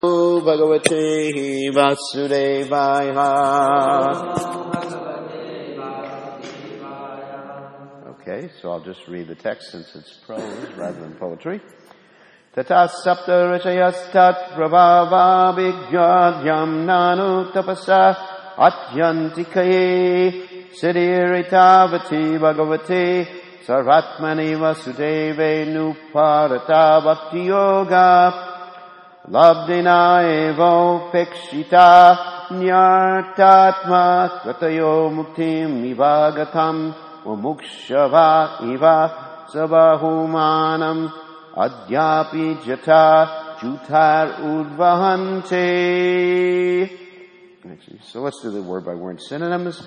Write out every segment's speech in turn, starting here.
Bhagavate Vasudevaya. Okay, so I'll just read the text since it's prose rather than poetry. Tata sapta rachayas tat prabhava vigyadhyam nanu tapasa atyantikaye siddhiritavati bhagavate sarvatmani vasudeve nuparata bhakti yoga Labdina evo pekshita nyartatma kratayo muktim ivagatam mumukshava iva sabahumanam adyapi jata jutar udvahante. So let's do the word by word synonyms.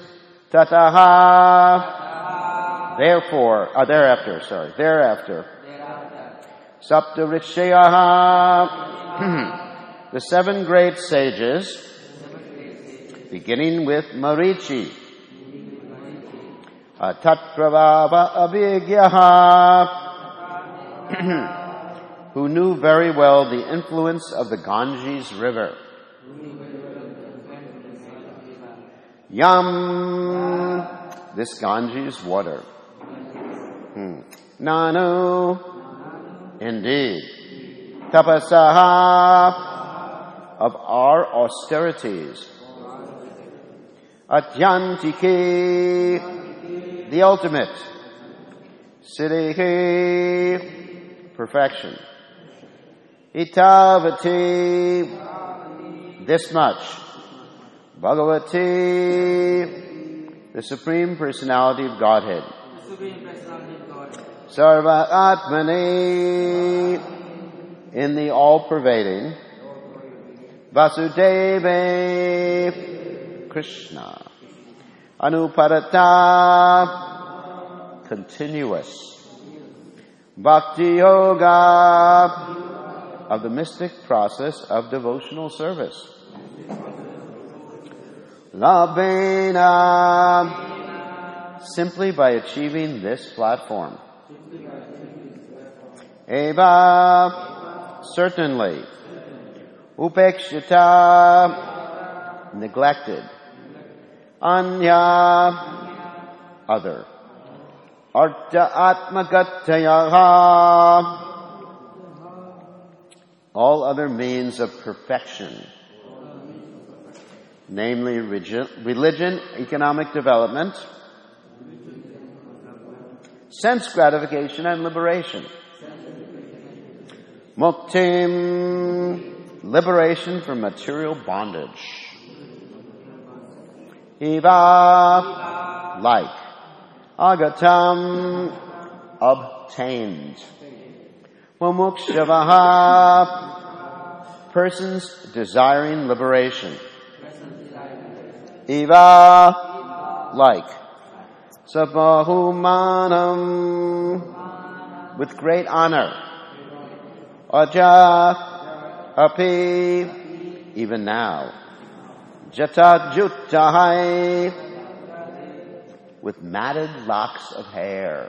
Tataha. Thereafter. Sapta Rishayaha. The 7 great sages, beginning with Marichi. Tatpravava Abhigyaha, who knew very well the influence of the Ganges River. Yam, this Ganges water. Nanu, indeed. Tapasaha, of our austerities. Atyantike, the ultimate. Siddhi, perfection. Itavati, this much. Bhagavati, the Supreme Personality of Godhead. Sarva Atmani, in the all-pervading Vasudeva Krishna. Anuparata, continuous. Bhakti Yoga, of the mystic process of devotional service. Labena, simply by achieving this platform. Eva, certainly. Upekshita, neglected. Anya, other. Artha atmagatayaha, all other means of perfection. Namely religion, economic development, sense gratification and liberation. Muktim, liberation from material bondage. Eva, like. Agatam, obtained. Mumukshavaha, persons desiring liberation. Eva, like. Sabahumanam, with great honor. Aja, api, even now. Jata jutahai, with matted locks of hair.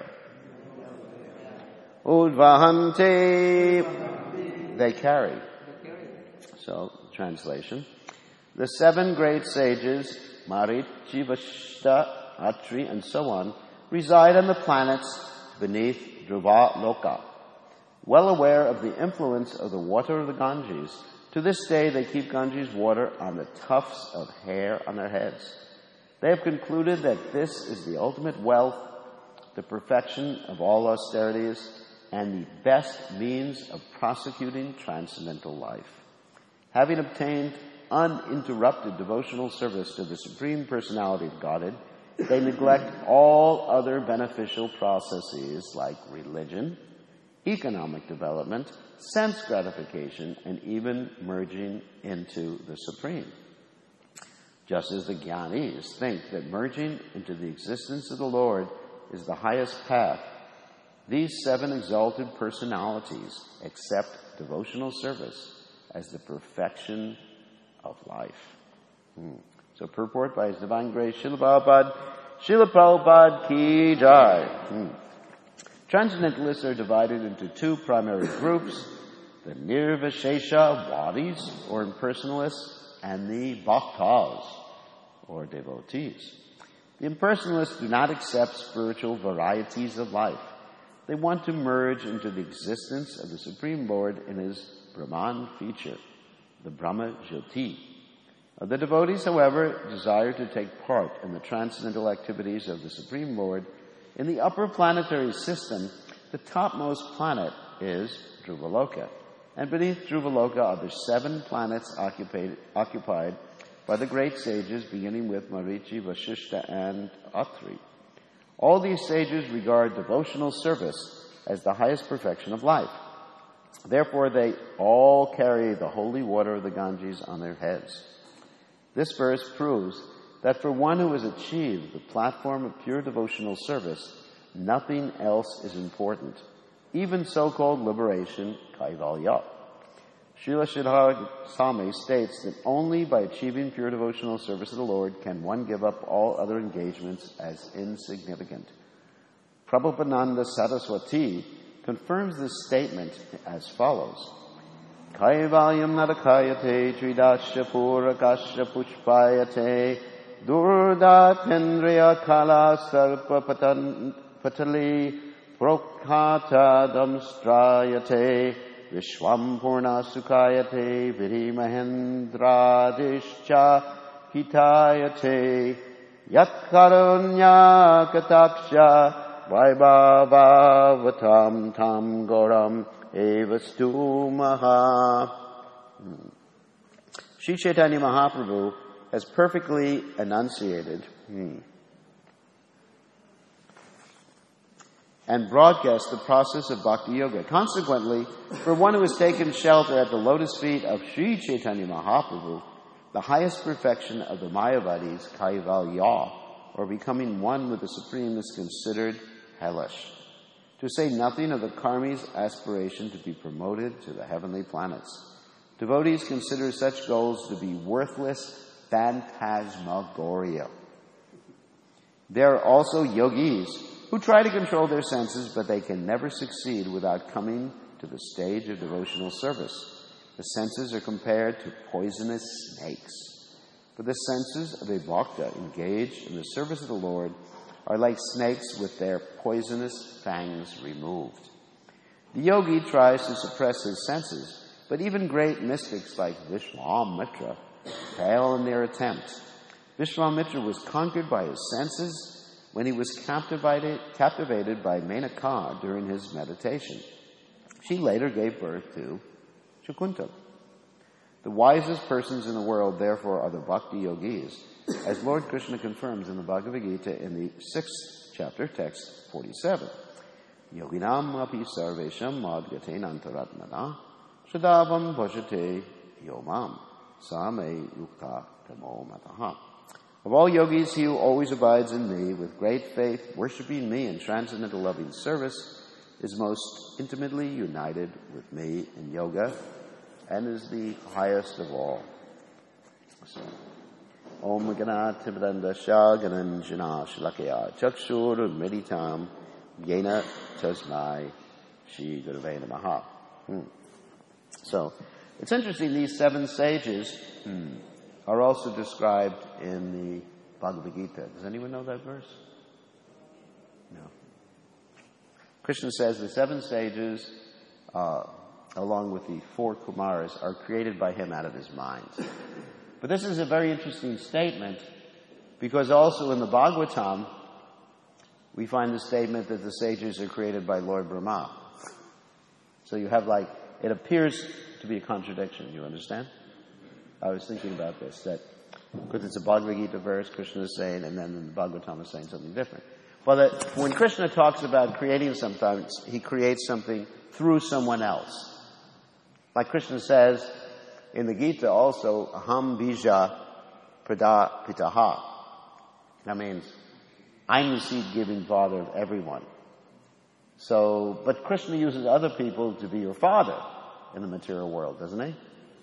Udvahante, they carry. So, translation. The 7 great sages, Marichi, Vashta, Atri, and so on, reside on the planets beneath Dhruva Loka. Well aware of the influence of the water of the Ganges, to this day they keep Ganges water on the tufts of hair on their heads. They have concluded that this is the ultimate wealth, the perfection of all austerities, and the best means of prosecuting transcendental life. Having obtained uninterrupted devotional service to the Supreme Personality of Godhead, they neglect all other beneficial processes like religion, economic development, sense gratification, and even merging into the Supreme. Just as the Jnanis think that merging into the existence of the Lord is the highest path, these 7 exalted personalities accept devotional service as the perfection of life. So purport by His Divine Grace, Srila Prabhupada Ki Jai. Transcendentalists are divided into 2 primary groups. the Nirvishesha Wadis, or impersonalists, and the Bhaktas, or devotees. The impersonalists do not accept spiritual varieties of life. They want to merge into the existence of the Supreme Lord in his Brahman feature, the Brahma Jyoti. The devotees, however, desire to take part in the transcendental activities of the Supreme Lord. In the upper planetary system, the topmost planet is Dhruvaloka, and beneath Dhruvaloka are the 7 planets occupied by the great sages, beginning with Marichi, Vasishta, and Atri. All these sages regard devotional service as the highest perfection of life. Therefore, they all carry the holy water of the Ganges on their heads. This verse proves that for one who has achieved the platform of pure devotional service, nothing else is important, even so-called liberation, Kaivalya. Srila Sridhar Swami states that only by achieving pure devotional service to the Lord can one give up all other engagements as insignificant. Prabhupada Saraswati confirms this statement as follows. Kaivalyam narakayate tridasya purakasya pushpayate durdatendriya kala sarpa patali prokhata damstrayate vishwam purna sukayate virimahendradishcha hitayate yat karunya kataksha vaibhavatam tam goram evastu maha. Sri Chaitanya Mahaprabhu has perfectly enunciated and broadcast the process of Bhakti Yoga. Consequently, for one who has taken shelter at the lotus feet of Sri Chaitanya Mahaprabhu, the highest perfection of the Mayavadis, Kaivalya, or becoming one with the Supreme, is considered hellish. To say nothing of the karmi's aspiration to be promoted to the heavenly planets. Devotees consider such goals to be worthless phantasmagoria. There are also yogis who try to control their senses, but they can never succeed without coming to the stage of devotional service. The senses are compared to poisonous snakes. For the senses of a bhakta engaged in the service of the Lord are like snakes with their poisonous fangs removed. The yogi tries to suppress his senses, but even great mystics like Vishwamitra fail in their attempt. Vishwamitra was conquered by his senses when he was captivated by Menaka during his meditation. She later gave birth to Chakunta. The wisest persons in the world, therefore, are the Bhakti Yogis, as Lord Krishna confirms in the Bhagavad Gita in the 6th chapter, text 47. Yoginam api sarvesham madgate nantaratmana shadavam bhajate yomam same yukta tamo mataha. Of all yogis, he who always abides in me with great faith, worshipping me in transcendental loving service, is most intimately united with me in yoga and is the highest of all. So, Om Ganat Tibadandasha Gananjana Shalakya Chakshur Meditam Yena Tasmai Shri Gurave Namaha. So, it's interesting, these 7 sages are also described in the Bhagavad Gita. Does anyone know that verse? No. Krishna says the 7 sages, along with the 4 Kumaras, are created by him out of his mind. But this is a very interesting statement, because also in the Bhagavatam, we find the statement that the sages are created by Lord Brahma. So you have it appears to be a contradiction, you understand? I was thinking about this, that because it's a Bhagavad Gita verse, Krishna is saying, and then the Bhagavatam is saying something different. Well, that when Krishna talks about creating something, he creates something through someone else. Like Krishna says in the Gita also, Aham bija prada pitaha. That means, I'm the seed-giving father of everyone. So, but Krishna uses other people to be your father in the material world, doesn't he?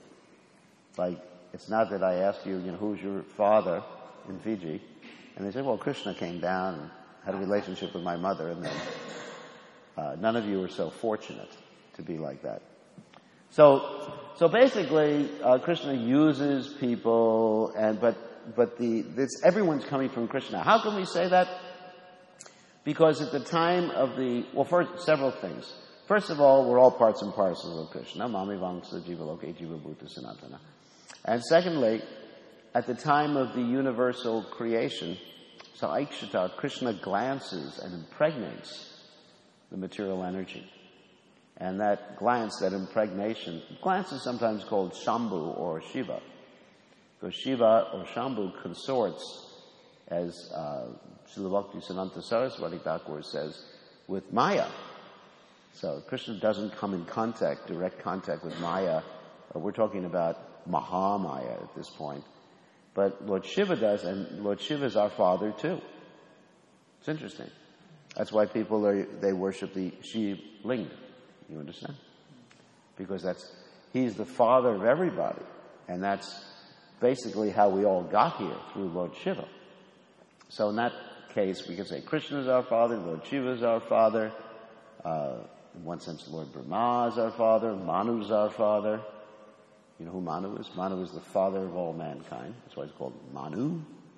It's not that I ask you, who's your father in Fiji? And they say, well, Krishna came down and had a relationship with my mother, and then none of you are so fortunate to be like that. So basically, Krishna uses people, but everyone's coming from Krishna. How can we say that? Because at the time of first, several things. First of all, we're all parts and parcels of Krishna. Mami Vamsa Jiva Loke Jiva Bhuta Sanatana. And secondly, at the time of the universal creation, so Aikshata, Krishna glances and impregnates the material energy. And that glance, that impregnation, glance is sometimes called Shambhu or Shiva. Because Shiva or Shambhu consorts, as Srila Bhaktisiddhanta Saraswati Thakur says, with Maya. So Krishna doesn't come in direct contact with Maya. We're talking about Mahamaya at this point. But Lord Shiva does, and Lord Shiva is our father too. It's interesting. That's why they worship the Shiv Linga. You understand? Because he's the father of everybody. And that's basically how we all got here, through Lord Shiva. So in that case, we can say Krishna is our father, Lord Shiva is our father. In one sense, Lord Brahma is our father, Manu is our father. You know who Manu is? Manu is the father of all mankind. That's why it's called Manu.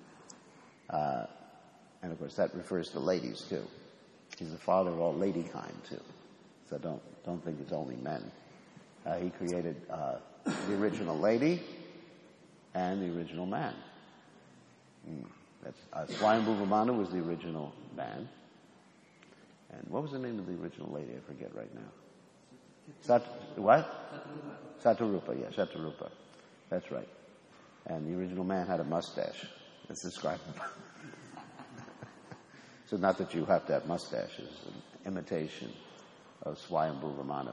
And of course, that refers to ladies too. He's the father of all ladykind too. So don't think it's only men. He created the original lady and the original man. Swayambhuva Manu was the original man. And what was the name of the original lady? I forget right now. What? Satarupa, yeah, Satarupa. That's right. And the original man had a mustache. That's described. So not that you have to have mustaches, an imitation of Swayambhuva Manu.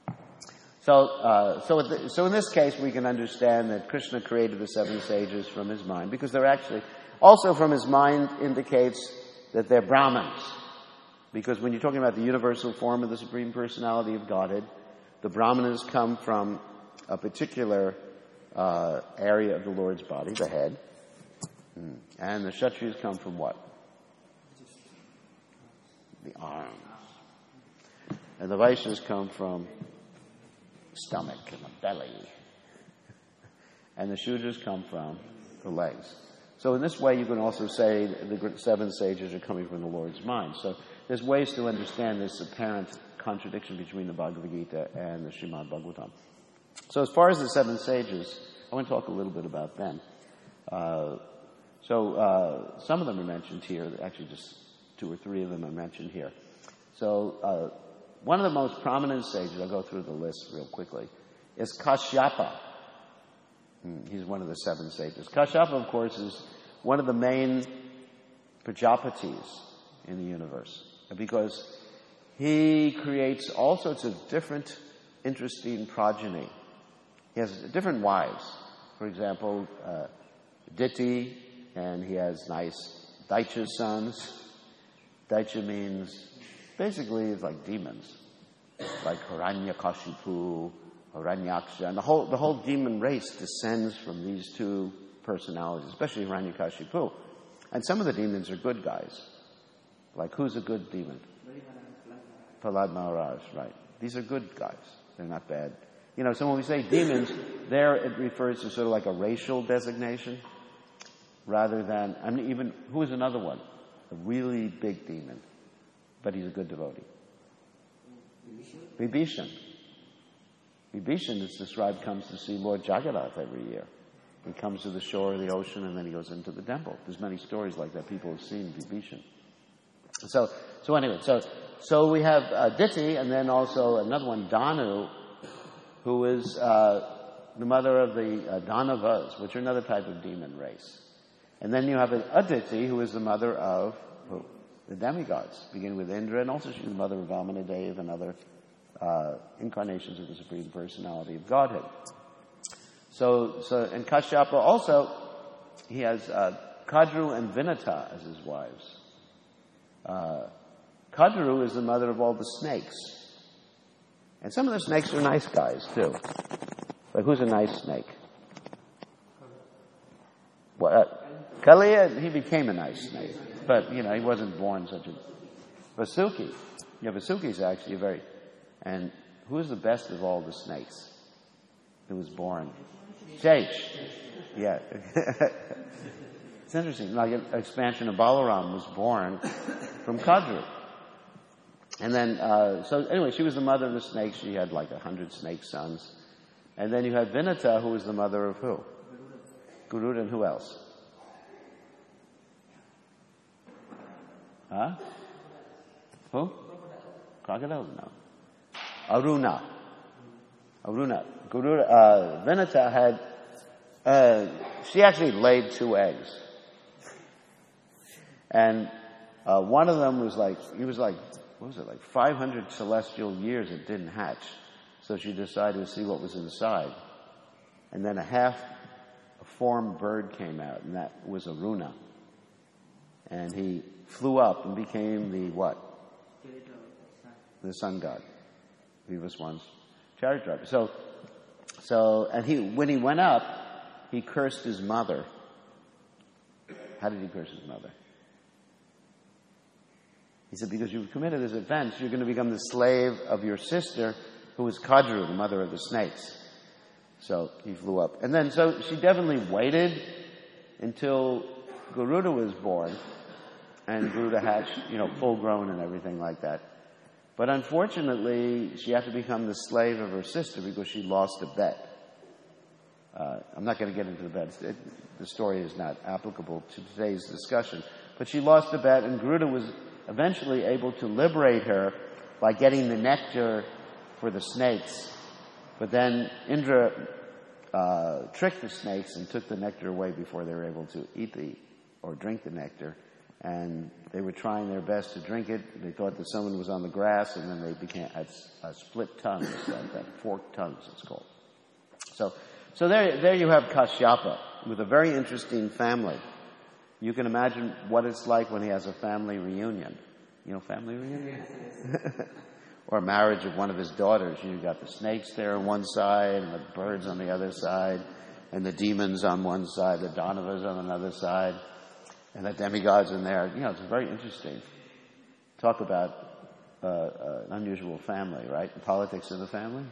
So in this case, we can understand that Krishna created the seven sages from his mind, because they're actually, also from his mind indicates that they're Brahmins. Because when you're talking about the universal form of the Supreme Personality of Godhead, the Brahmanas come from a particular area of the Lord's body, the head. And the Kshatriyas come from what? The arms. And the Vaishyas come from the stomach and the belly. And the Shudras come from the legs. So in this way, you can also say the seven sages are coming from the Lord's mind. So there's ways to understand this apparent contradiction between the Bhagavad Gita and the Srimad Bhagavatam. So as far as the seven sages, I want to talk a little bit about them. Some of them are mentioned here. Actually, just 2 or 3 of them are mentioned here. So one of the most prominent sages, I'll go through the list real quickly, is Kashyapa. He's one of the 7 sages. Kashyapa, of course, is one of the main Prajapatis in the universe, because he creates all sorts of different interesting progeny. He has different wives. For example, Diti, and he has nice Daicha sons. Daicha means, basically, it's like demons, like Hiranyakashipu, Hiranyaksha, and the whole demon race descends from these 2 personalities, especially Hiranyakashipu. And some of the demons are good guys. Like, who's a good demon? Prahlad Maharaj, right. These are good guys. They're not bad. You know, so when we say demons, there it refers to sort of like a racial designation, rather than, even, who is another one? A really big demon, but he's a good devotee. Vibhishan. Vibhishan is described comes to see Lord Jagannath every year. He comes to the shore of the ocean and then he goes into the temple. There's many stories like that. People have seen Vibhishan. So anyway, so we have Diti, and then also another one, Danu, who is the mother of the Danavas, which are another type of demon race. And then you have Aditi, who is the mother of the demigods, beginning with Indra, and also she's the mother of Vamanadeva and other incarnations of the Supreme Personality of Godhead. And Kashyapa also, he has Kadru and Vinata as his wives. Kadru is the mother of all the snakes. And some of the snakes are nice guys, too. Like, who's a nice snake? Kaliya, he became a nice snake. But, he wasn't born such a... Vasuki. Yeah, Vasuki is actually and who's the best of all the snakes? who was born. Shesh. Yeah. It's interesting. Like an expansion of Balaram was born from Kadru. And then, so anyway, she was the mother of the snakes. She had like 100 snake sons. And then you had Vinata, who was the mother of who? Garuda, and who else? Huh? Who? Crocodiles? No. Aruna. Garuda, Vinata had, she actually laid 2 eggs. And, one of them was like, what was it, like 500 celestial years it didn't hatch. So she decided to see what was inside. And then a half-formed bird came out, and that was Aruna. And he flew up and became the what? The sun god. Vivaswan's chariot driver. So, and when he went up, he cursed his mother. How did he curse his mother? He said, because you've committed this offense, you're going to become the slave of your sister, who was Kadru, the mother of the snakes. So he flew up. And then, so she definitely waited until Garuda was born, and Garuda hatched, full grown and everything like that. But unfortunately, she had to become the slave of her sister because she lost a bet. I'm not going to get into the bet. The story is not applicable to today's discussion. But she lost a bet, and Garuda was eventually able to liberate her by getting the nectar for the snakes. But then Indra tricked the snakes and took the nectar away before they were able to eat or drink the nectar. And they were trying their best to drink it. They thought that someone was on the grass, and then they had split tongues, that forked tongues it's called. So there you have Kashyapa with a very interesting family. You can imagine what it's like when he has a family reunion. Family reunion? Or marriage of one of his daughters. You've got the snakes there on one side, and the birds on the other side, and the demons on one side, the Danavas on another side, and the demigods in there. It's very interesting. Talk about an unusual family, right? The politics of the family.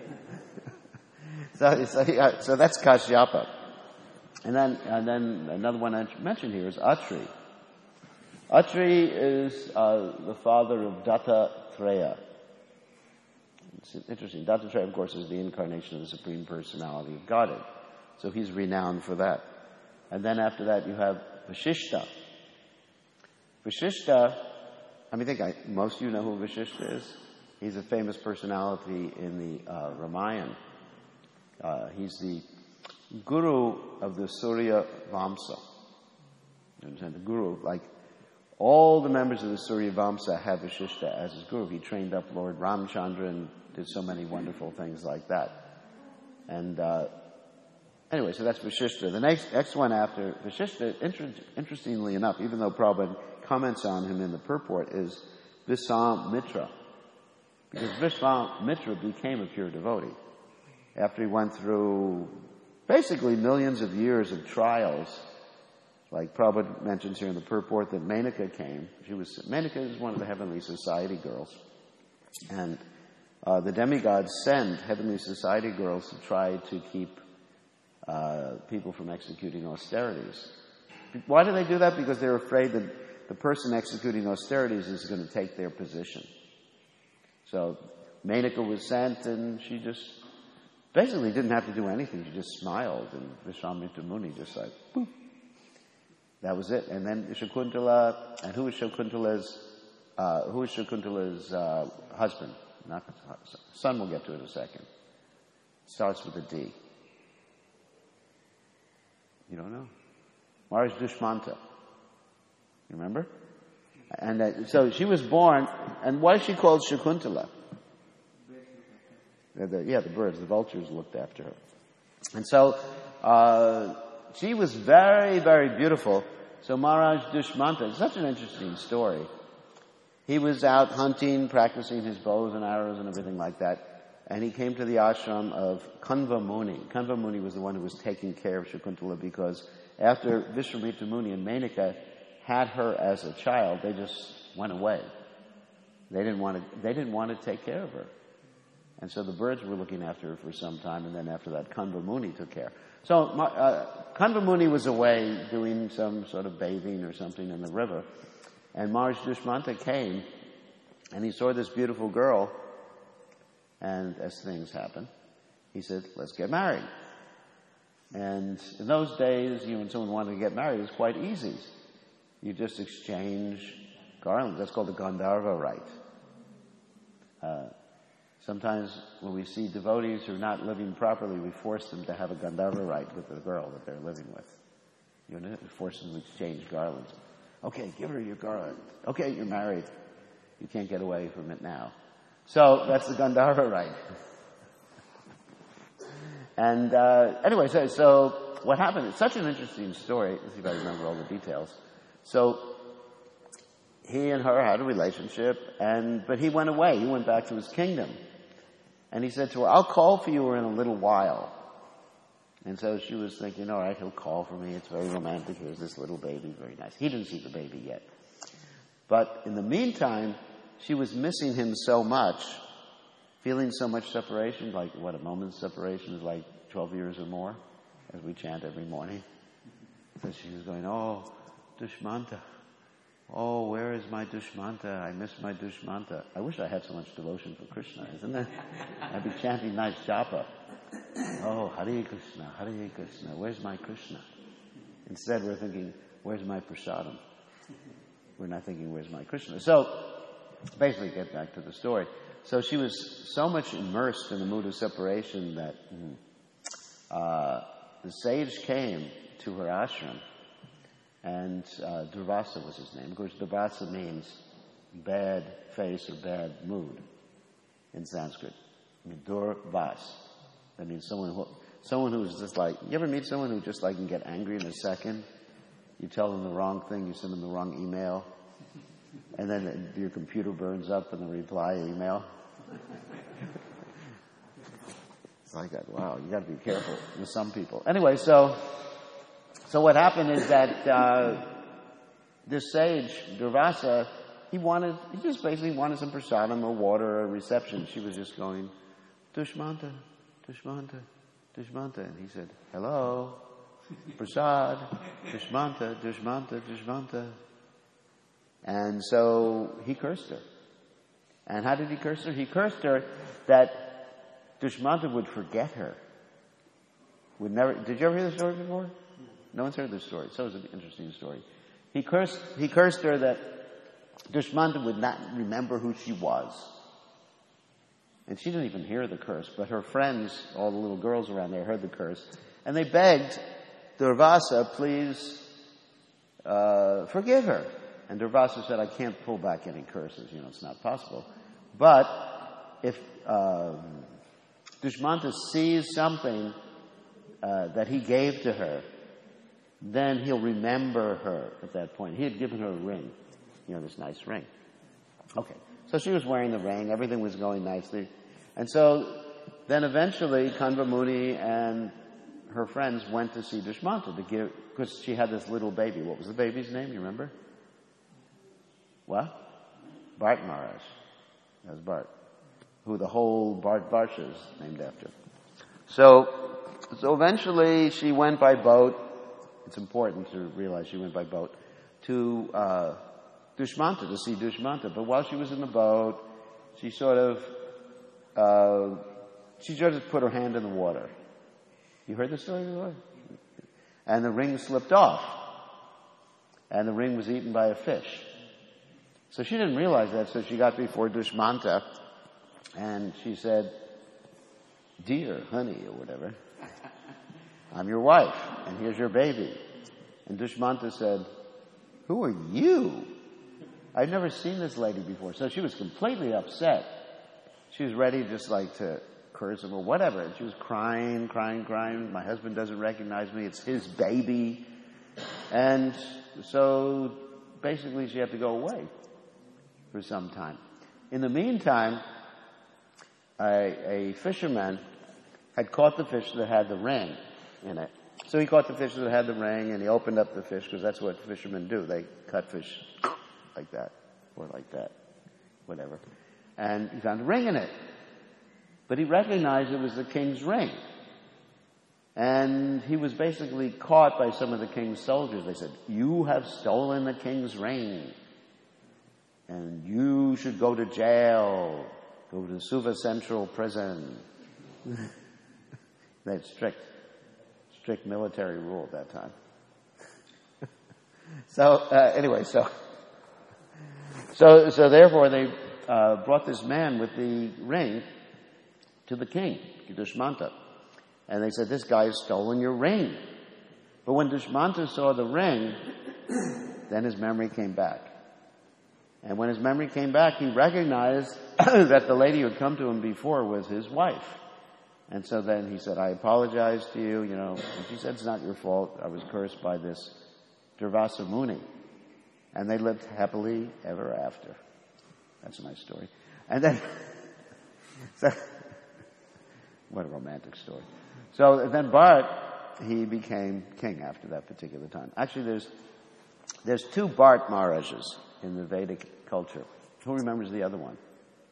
So that's Kashyapa. And then another one I mentioned here is Atri. Atri is the father of Dattatreya. It's interesting. Dattatreya, of course, is the incarnation of the Supreme Personality of Godhead. So he's renowned for that. And then after that you have Vashishta. Vashishta, most of you know who Vashishta is. He's a famous personality in the Ramayana. He's the guru of the Surya Vamsa. You understand? The guru, like all the members of the Surya Vamsa have Vashishta as his guru. He trained up Lord Ramchandra and did so many wonderful things like that. And anyway, so that's Vashishta. The next one after Vashishta, interestingly enough, even though Prabhupada comments on him in the purport, is Viswamitra. Because Viswamitra became a pure devotee after he went through basically millions of years of trials. Like Prabhupada mentions here in the purport that Menaka came. Menaka is one of the Heavenly Society girls. And the demigods send Heavenly Society girls to try to keep people from executing austerities. Why do they do that? Because they're afraid that the person executing austerities is going to take their position. So Menaka was sent, and she just basically didn't have to do anything. She just smiled, and Vishwamitra Muni just like, boop. That was it. And then Shakuntala, and who is Shakuntala's husband? Not son, we'll get to it in a second. Starts with a D. You don't know? Maharaj Dushmanta. You remember? And so she was born, and why is she called Shakuntala? The birds, the vultures looked after her. And so she was very, very beautiful. So Maharaj Dushmanta, it's such an interesting story. He was out hunting, practicing his bows and arrows and everything like that. And he came to the ashram of Kanva Muni. Kanva Muni was the one who was taking care of Shakuntala, because after Vishwamitra Muni and Menaka had her as a child, they just went away. They didn't want to take care of her. And so the birds were looking after her for some time, and then after that, Kanva Muni took care. So Kanva Muni was away doing some sort of bathing or something in the river, and Maharishi Dushmanta came, and he saw this beautiful girl, and as things happen, he said, let's get married. And in those days, when someone wanted to get married, it was quite easy. You just exchange garlands. That's called the Gandharva rite. Sometimes when we see devotees who are not living properly, we force them to have a Gandharva rite with the girl that they're living with. You know, force them to exchange garlands. Okay, give her your garland. Okay, you're married. You can't get away from it now. So that's the Gandharva rite. And anyway, so what happened? It's such an interesting story. Let's see if I remember all the details. So he and her had a relationship, but he went away. He went back to his kingdom. And he said to her, I'll call for you in a little while. And so she was thinking, all right, he'll call for me. It's very romantic. Here's this little baby. Very nice. He didn't see the baby yet. But in the meantime, she was missing him so much, feeling so much separation, like what a moment's separation is like 12 years or more, as we chant every morning. So she was going, oh, Dushmanta. Oh, where is my Dushmanta? I miss my Dushmanta. I wish I had so much devotion for Krishna, isn't it? I'd be chanting nice japa. Oh, Hare Krishna, Hare Krishna. Where's my Krishna? Instead, we're thinking, where's my prasadam? We're not thinking, where's my Krishna? So, basically, get back to the story. So she was so much immersed in the mood of separation that the sage came to her ashram, and Durvasa was his name. Of course, Durvasa means bad face or bad mood in Sanskrit. I mean, Durvas. That means someone who's just like, you ever meet someone who just like can get angry in a second? You tell them the wrong thing, you send them the wrong email, and then your computer burns up in the reply email. It's like that. Wow, you got to be careful with some people. Anyway, so what happened is that this sage, Durvasa, he just basically wanted some prasadam or water or a reception. She was just going, Dushmanta, Dushmanta, Dushmanta. And he said, hello, prasad, Dushmanta, Dushmanta, Dushmanta. And so he cursed her. And how did he curse her? He cursed her that Dushmanta would forget her. Did you ever hear the story before? No one's heard this story. So it's an interesting story. He cursed her that Dushmanta would not remember who she was. And she didn't even hear the curse, but her friends, all the little girls around there, heard the curse. And they begged Durvasa, please forgive her. And Durvasa said, I can't pull back any curses. It's not possible. But if Dushmanta sees something that he gave to her, then he'll remember her at that point. He had given her a ring, this nice ring. Okay, so she was wearing the ring. Everything was going nicely. And so then eventually Kanva Muni and her friends went to see Dushmanta because she had this little baby. What was the baby's name? You remember? What? Bart Maharaj. That was Bart, who the whole Bart Varsha is named after. So eventually she went by boat. It's important to realize she went by boat to Dushmanta, to see Dushmanta. But while she was in the boat, she just put her hand in the water. You heard the story before? And the ring slipped off. And the ring was eaten by a fish. So she didn't realize that, so she got before Dushmanta and she said, dear, honey, or whatever, I'm your wife, and here's your baby. And Dushmanta said, who are you? I've never seen this lady before. So she was completely upset. She was ready just like to curse him or whatever. And she was crying. My husband doesn't recognize me. It's his baby. And so basically she had to go away for some time. In the meantime, a fisherman had caught the fish that had the ring in it. So he caught the fish that had the ring and he opened up the fish because that's what fishermen do. They cut fish like that or like that, whatever. And he found a ring in it. But he recognized it was the king's ring. And he was basically caught by some of the king's soldiers. They said, "You have stolen the king's ring. And you should go to jail. Go to Suva Central Prison." They had strict military rule at that time. So therefore they brought this man with the ring to the king, to Dushmanta. And they said, "This guy has stolen your ring." But when Dushmanta saw the ring, then his memory came back. And when his memory came back, he recognized that the lady who had come to him before was his wife. And so then he said, "I apologize to you, And she said, "It's not your fault. I was cursed by this Durvasa Muni." And they lived happily ever after. That's a nice story. And then, what a romantic story. So then Bharat, he became king after that particular time. Actually, there's two Bharat Maharajas in the Vedic culture. Who remembers the other one?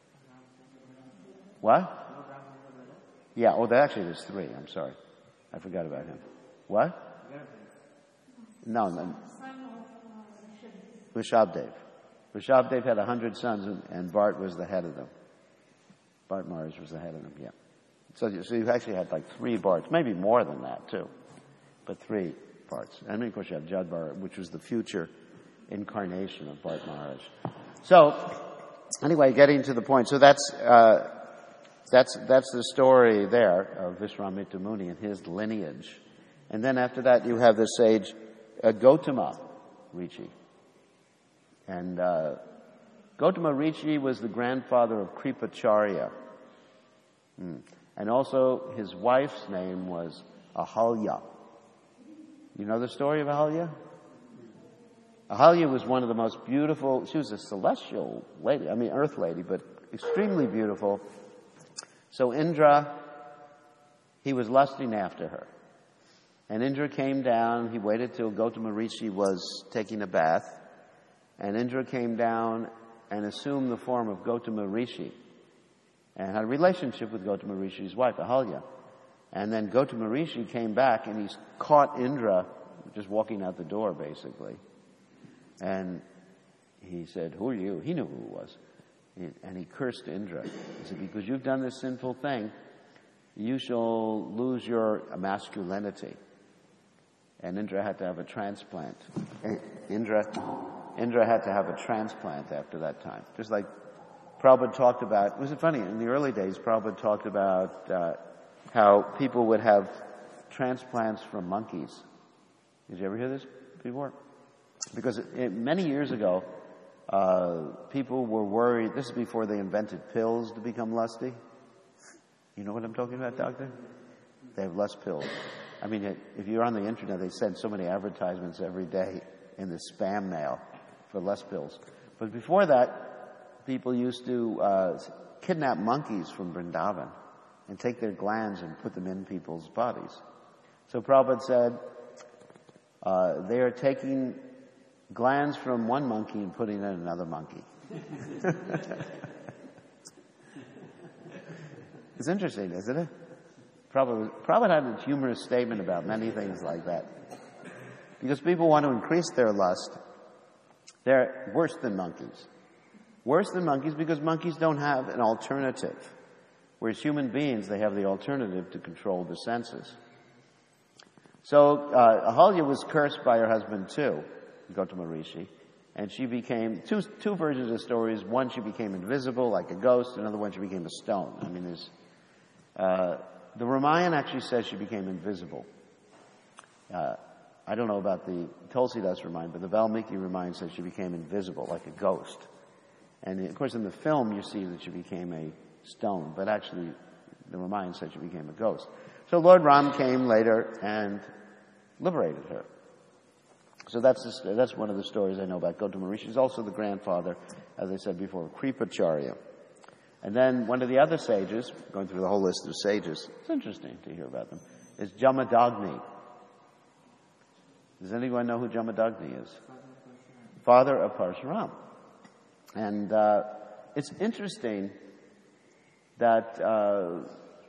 What? Yeah, there's three. I'm sorry. I forgot about him. What? No. Rishabdev. Rishabdev had 100 sons, and Bharat was the head of them. Bharat Maharaj was the head of them, yeah. So you actually had like three Bharats, maybe more than that too, but three Bharats. And then of course you have Jad Bharat, which was the future incarnation of Bharat Maharaj. So anyway, getting to the point. So that's the story there of Vishwamitra Muni and his lineage. And then after that you have the sage Gautama Rishi. And Gautama Rishi was the grandfather of Kripacharya. And also his wife's name was Ahalya. You know the story of Ahalya? Ahalya was one of the most beautiful, she was a celestial lady, earth lady, but extremely beautiful. So Indra, he was lusting after her. And Indra came down, he waited till Gautama Rishi was taking a bath. And Indra came down and assumed the form of Gautama Rishi and had a relationship with Gautama Rishi's wife, Ahalya. And then Gautama Rishi came back and he caught Indra just walking out the door, basically. And he said, "Who are you?" He knew who it was. And he cursed Indra. He said, "Because you've done this sinful thing, you shall lose your masculinity." And Indra had to have a transplant. Indra had to have a transplant after that time. Just like Prabhupada talked about, was it funny? In the early days, Prabhupada talked about how people would have transplants from monkeys. Did you ever hear this before? Because many years ago, people were worried. This is before they invented pills to become lusty. You know what I'm talking about, doctor? They have lust pills. If you're on the internet, they send so many advertisements every day in the spam mail for lust pills. But before that, people used to kidnap monkeys from Vrindavan and take their glands and put them in people's bodies. So Prabhupada said, they are taking glands from one monkey and putting it in another monkey. It's interesting, isn't it? Prabhupada had a humorous statement about many things like that. Because people want to increase their lust. They're worse than monkeys. Worse than monkeys because monkeys don't have an alternative. Whereas human beings, they have the alternative to control the senses. So Ahalya was cursed by her husband too, Gautama Rishi. And she became, two versions of the stories. One, she became invisible like a ghost. Another one, she became a stone. The Ramayana actually says she became invisible. I don't know about the Tulsidas Ramayana, but the Valmiki Ramayana says she became invisible, like a ghost. And of course in the film you see that she became a stone, but actually the Ramayana says she became a ghost. So Lord Ram came later and liberated her. So that's one of the stories I know about Gautama Rishi. He's also the grandfather, as I said before, of Kripacharya. And then one of the other sages, going through the whole list of sages, it's interesting to hear about them, is Jamadagni. Does anyone know who Jamadagni is? Father of Parshuram. And it's interesting that all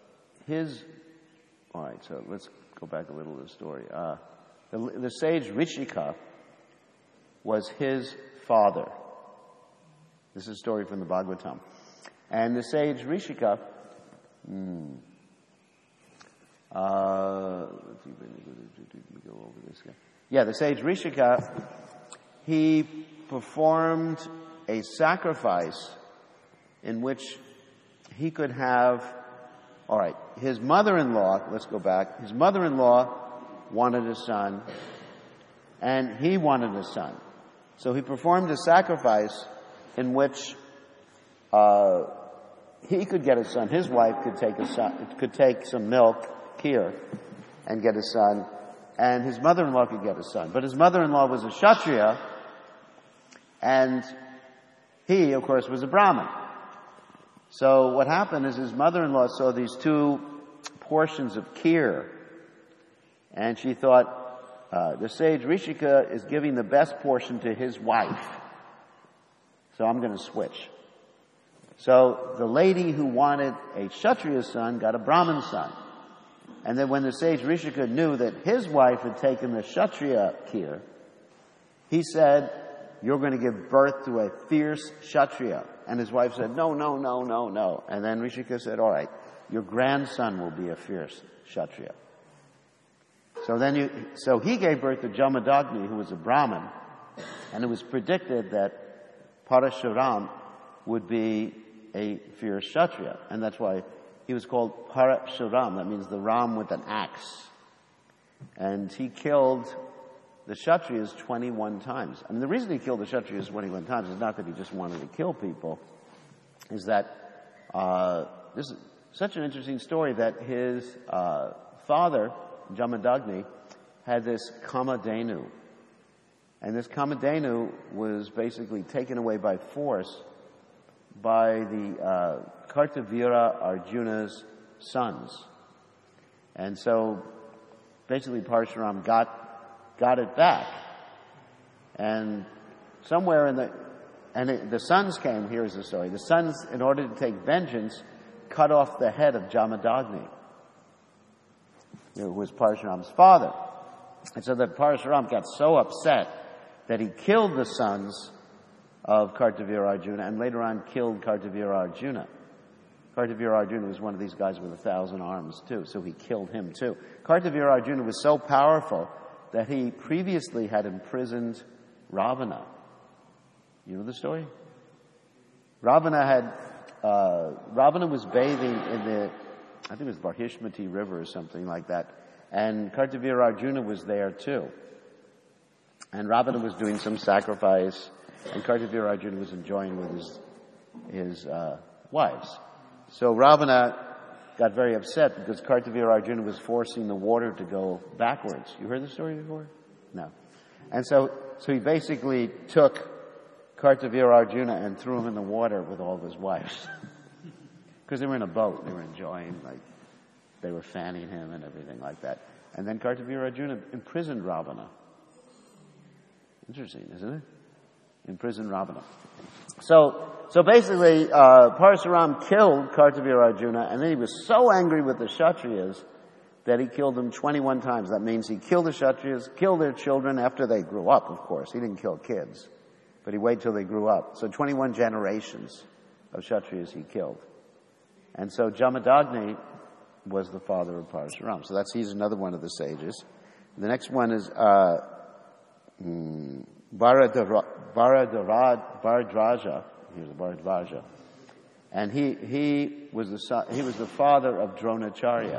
right, so let's go back a little to the story. The sage Rishika was his father. This is a story from the Bhagavatam. And the sage Rishika, let's see, go over this guy. Yeah, the sage Rishika, he performed a sacrifice in which he could have, all right, his mother-in-law, let's go back, his mother-in-law wanted a son, and he wanted a son. So he performed a sacrifice in which he could get a son. His wife could take some milk, kheer, and get a son, and his mother-in-law could get a son. But his mother-in-law was a Kshatriya, and he, of course, was a Brahmin. So what happened is his mother-in-law saw these two portions of kheer, and she thought, the sage Rishika is giving the best portion to his wife, so I'm going to switch. So the lady who wanted a Kshatriya son got a Brahmin son. And then when the sage Rishika knew that his wife had taken the Kshatriya kheer, he said, you're going to give birth to a fierce Kshatriya. And his wife said, no. And then Rishika said, all right, your grandson will be a fierce Kshatriya. So he gave birth to Jamadagni, who was a Brahmin, and it was predicted that Parashuram would be a fierce Kshatriya. And that's why he was called Parashuram. That means the Ram with an axe. And he killed the Kshatriyas 21 times. I mean, the reason he killed the Kshatriyas 21 times is not that he just wanted to kill people, is that this is such an interesting story that his father, Jamadagni, had this Kamadhenu. And this Kamadhenu was basically taken away by force by the Kartavira Arjuna's sons. And so basically Parshuram got it back. And somewhere the sons came, here's the story. The sons, in order to take vengeance, cut off the head of Jamadagni, who was Parshuram's father. And so that Parshuram got so upset that he killed the sons of Kartavira Arjuna and later on killed Kartavira Arjuna. Kartavira Arjuna was one of these guys with 1,000 arms too, so he killed him too. Kartavira Arjuna was so powerful that he previously had imprisoned Ravana. You know the story? Ravana was bathing in the, I think it was Barhishmati River or something like that, and Kartavira Arjuna was there too. And Ravana was doing some sacrifice, and Kartavira Arjuna was enjoying with his wives. So Ravana got very upset because Kartavira Arjuna was forcing the water to go backwards. You heard the story before? No. And so he basically took Kartavira Arjuna and threw him in the water with all of his wives. Because they were in a boat. They were enjoying, like, they were fanning him and everything like that. And then Kartavira Arjuna imprisoned Ravana. Interesting, isn't it? Imprisoned Ravana. So basically, Parshuram killed Kartavira Arjuna, and then he was so angry with the Kshatriyas that he killed them 21 times. That means he killed the Kshatriyas, killed their children after they grew up, of course. He didn't kill kids, but he waited till they grew up. So 21 generations of Kshatriyas he killed. And so Jamadagni was the father of Parshuram. So he's another one of the sages. The next one is Bharadraja. He was a Bharadraja. And he was the father of Dronacharya.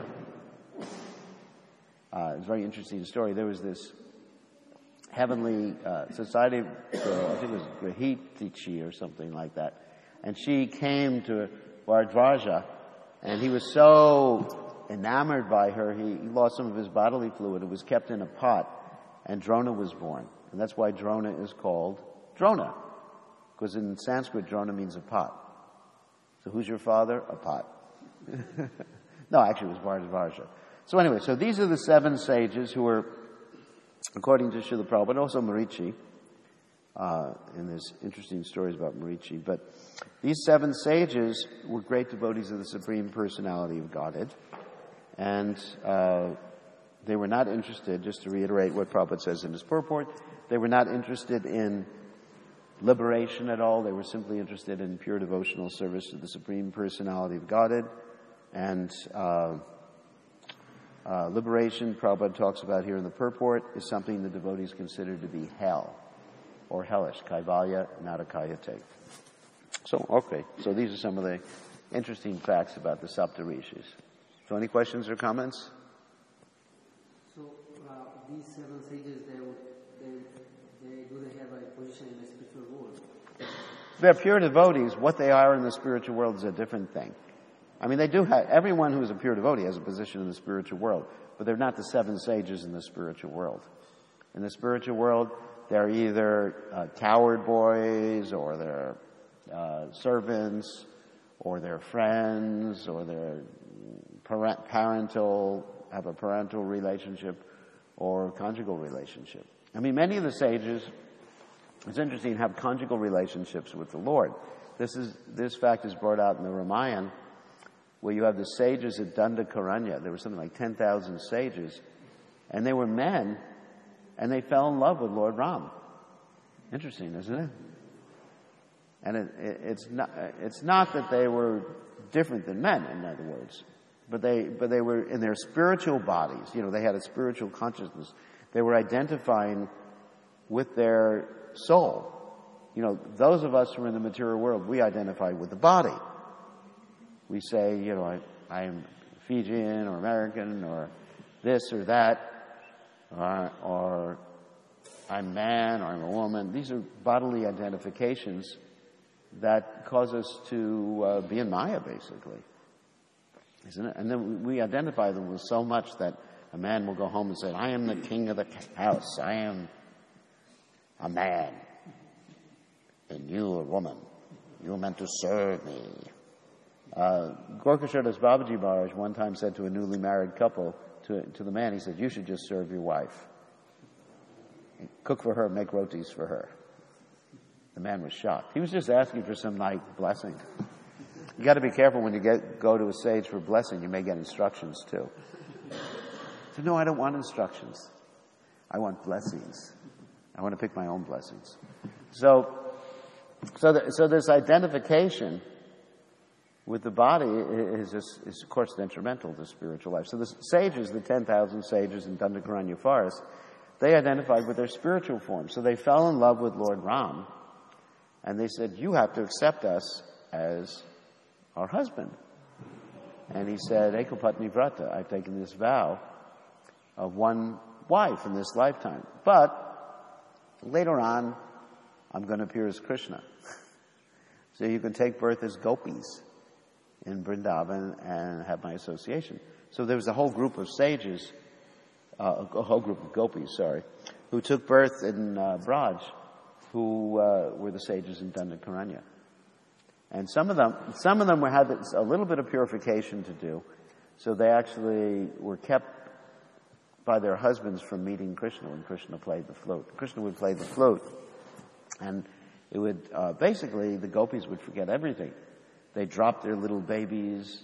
It's a very interesting story. There was this heavenly society girl, I think it was Grahitichi or something like that. And she came to Bharadraja, and he was so enamored by her, he lost some of his bodily fluid. It was kept in a pot, and Drona was born. And that's why Drona is called Drona. Because in Sanskrit, Drona means a pot. So who's your father? A pot. No, actually it was Bharadraja. So anyway, so these are the 7 sages who were, according to Srila Prabhupada, but also Marichi, And there's interesting stories about Marichi. But these 7 sages were great devotees of the Supreme Personality of Godhead. And they were not interested, just to reiterate what Prabhupada says in his purport, they were not interested in liberation at all. They were simply interested in pure devotional service to the Supreme Personality of Godhead. And liberation, Prabhupada talks about here in the purport, is something the devotees consider to be hell, or hellish, kaivalya, narakayate. So these are some of the interesting facts about the Saptarishis. So any questions or comments? So these 7 sages, do they have a position in the spiritual world? They're pure devotees. What they are in the spiritual world is a different thing. I mean, they do have, everyone who is a pure devotee has a position in the spiritual world, but they're not the 7 sages in the spiritual world. In the spiritual world, they're either coward boys, or they're servants, or they're friends, or they're have a parental relationship, or conjugal relationship. I mean, many of the sages, it's interesting, have conjugal relationships with the Lord. This fact is brought out in the Ramayana, where you have the sages at Dandakaranya. There were something like 10,000 sages, and they were men, and they fell in love with Lord Ram. Interesting, isn't it? And it's not that they were different than men, in other words, but they were in their spiritual bodies. You know, they had a spiritual consciousness. They were identifying with their soul. You know, those of us who are in the material world, we identify with the body. We say, you know, I am Fijian or American or this or that, or I'm man or I'm a woman. These are bodily identifications that cause us to be in Maya, basically. Isn't it? And then we identify them with so much that a man will go home and say, I am the king of the house. I am a man. And you a woman. You're meant to serve me. Gorkashodas Babaji Maharaj one time said to a newly married couple, to the man, he said, you should just serve your wife. Cook for her, make rotis for her. The man was shocked. He was just asking for some blessing. You got to be careful when you go to a sage for blessing. You may get instructions too. He said, no, I don't want instructions. I want blessings. I want to pick my own blessings. So this identification with the body is of course detrimental to spiritual life. So the sages, the 10,000 sages in Dandakaranya forest, they identified with their spiritual form. So they fell in love with Lord Ram, and they said, you have to accept us as our husband. And he said, Ekapatni Vrata, I've taken this vow of one wife in this lifetime. But later on, I'm going to appear as Krishna. So you can take birth as gopis in Vrindavan and have my association. So there was a whole group of sages, a whole group of gopis, who took birth in Braj, who were the sages in Dandakaranya. And some of them had a little bit of purification to do, so they actually were kept by their husbands from meeting Krishna when Krishna played the flute. Krishna would play the flute, and it would basically the gopis would forget everything. They dropped their little babies.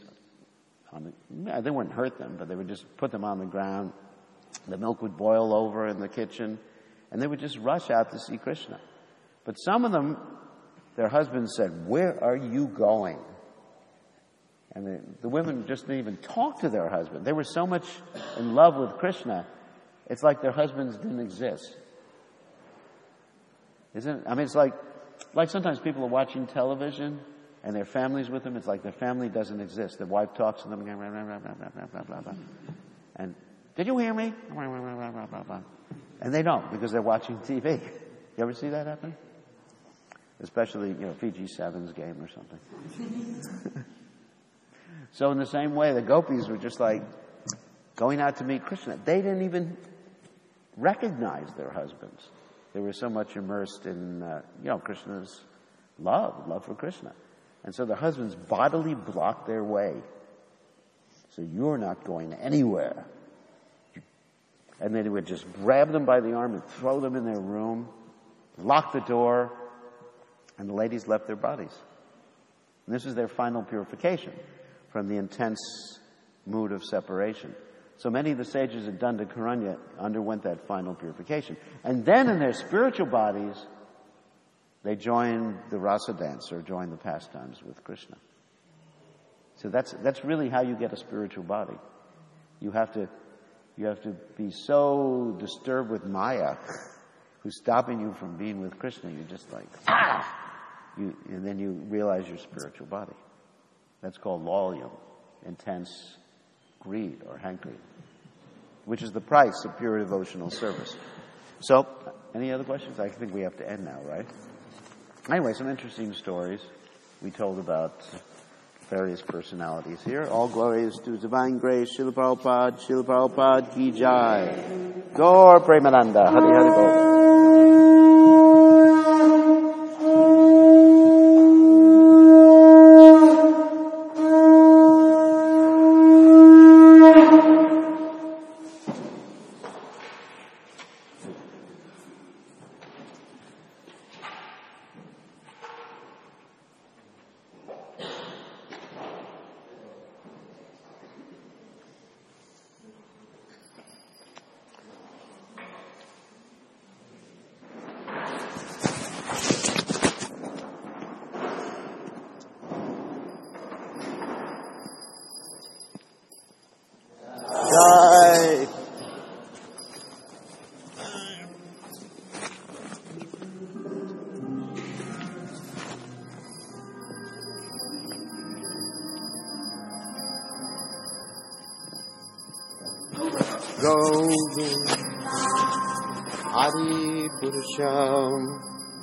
They wouldn't hurt them, but they would just put them on the ground. The milk would boil over in the kitchen, and they would just rush out to see Krishna. But some of them, their husbands said, where are you going? And the women just didn't even talk to their husband. They were so much in love with Krishna, it's like their husbands didn't exist. Isn't it? I mean, it's like sometimes people are watching television and their family's with them. It's like their family doesn't exist. Their wife talks to them, blah, blah, blah, blah, blah, blah, blah. And, did you hear me? And they don't, because they're watching TV. You ever see that happen? Especially, Fiji Sevens game or something. So in the same way, the gopis were just like going out to meet Krishna. They didn't even recognize their husbands. They were so much immersed in, Krishna's love for Krishna. And so their husbands bodily blocked their way. So you're not going anywhere. And then he would just grab them by the arm and throw them in their room. locked the door, and the ladies left their bodies. And this was their final purification from the intense mood of separation. So many of the sages at Dandakaranya underwent that final purification. And then in their spiritual bodies, they joined the rasa dance or joined the pastimes with Krishna. So that's really how you get a spiritual body. You have to be so disturbed with Maya, who's stopping you from being with Krishna. You're just like, and then you realize your spiritual body. That's called lolyam, intense greed or hankering, which is the price of pure devotional service. So, any other questions? I think we have to end now, right? Anyway, some interesting stories we told about various personalities here. All glories to Divine Grace, Srila Prabhupada ki jai. Gaur Premananda, Hari Hari Bol. Go, Hari Purusham.